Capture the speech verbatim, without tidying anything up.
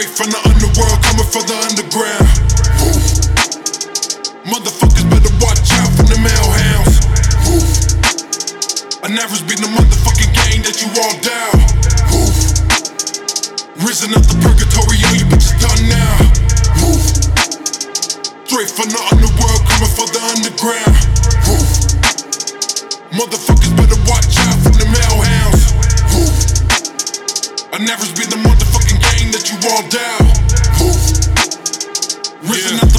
Straight from the underworld, coming from the underground. Woo. Motherfuckers better watch out for the hellhounds. Woo. I never been the motherfucking gang that you all down. Woo. Risen up the purgatory, all you bitches done now. Woo. Straight from the underworld, coming from the underground. Woo. Motherfuckers better watch out for the hellhounds. Woo. I never been the motherfucking gang that you all down. Woo. Risen yeah. up